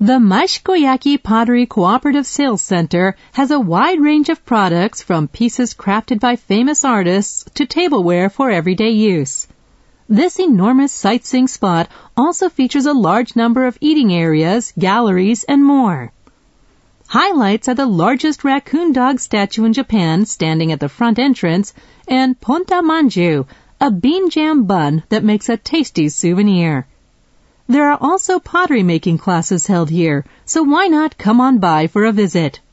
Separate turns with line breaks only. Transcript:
The Maishkoyaki Pottery Cooperative Sales Center has a wide range of products from pieces crafted by famous artists to tableware for everyday use. This enormous sightseeing spot also features a large number of eating areas, galleries, and more. Highlights are the largest raccoon dog statue in Japan standing at the front entrance and Ponta Manju, a bean jam bun that makes a tasty souvenir. There are also pottery making classes held here, so why not come on by for a visit?